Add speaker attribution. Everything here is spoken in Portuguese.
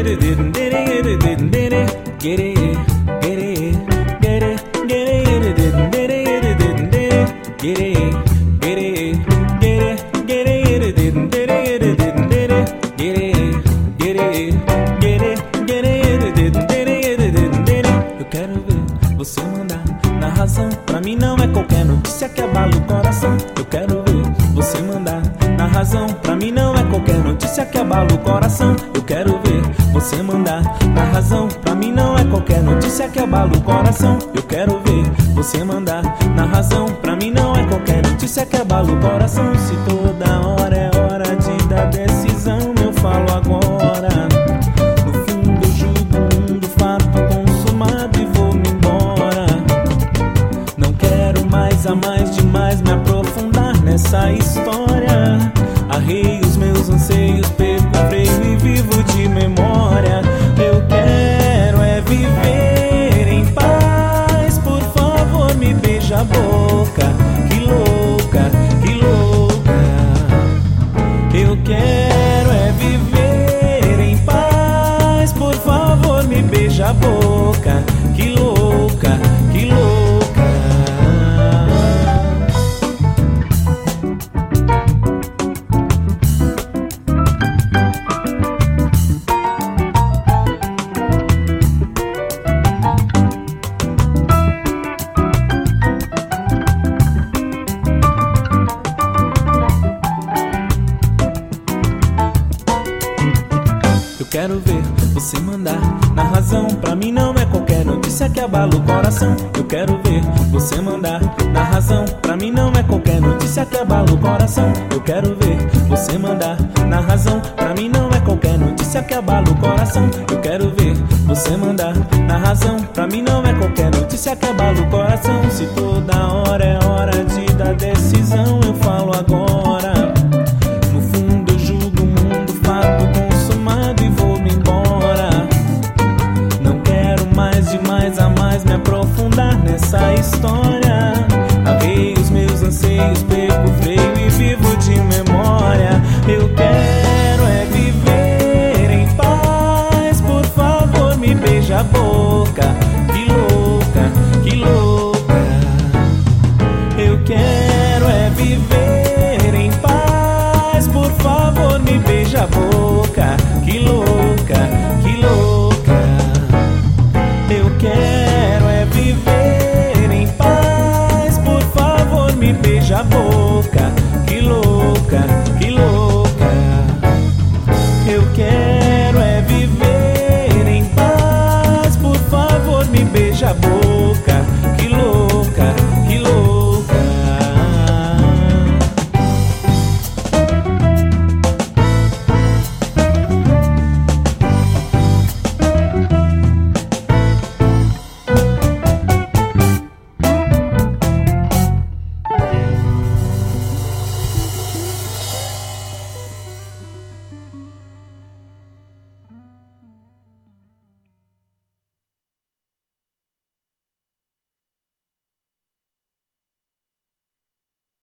Speaker 1: Eu quero ver você mandar na razão. Pra mim não é qualquer notícia que abala o coração. Eu quero ver você mandar na razão. Pra mim não é qualquer notícia que abala o coração. Eu quero ver você mandar na razão. Pra mim não é qualquer notícia que abala o coração. Eu quero ver você mandar na razão. Pra mim não é qualquer notícia que abala o coração. Se toda hora é hora de dar decisão, eu falo agora. No fundo eu julgo o mundo, fato consumado e vou-me embora. Não quero mais a mais demais me aprofundar nessa história. Arrei os meus anseios, perco o freio e vivo de memória. Eu quero é viver em paz. Por favor, me beija a boca. Que louca, que louca. Eu quero é viver em paz. Por favor, me beija a boca. Que louca, que louca. Eu quero ver você mandar na razão. Pra mim não é qualquer notícia que abala o coração. Eu quero ver você mandar na razão. Pra mim não é qualquer notícia que abala o coração. Eu quero ver você mandar na razão. Pra mim não é qualquer notícia que abala o coração. Eu quero ver você mandar na razão. Pra mim não é qualquer notícia que abala o coração. Se toda hora é hora de dar decisão, eu falo agora.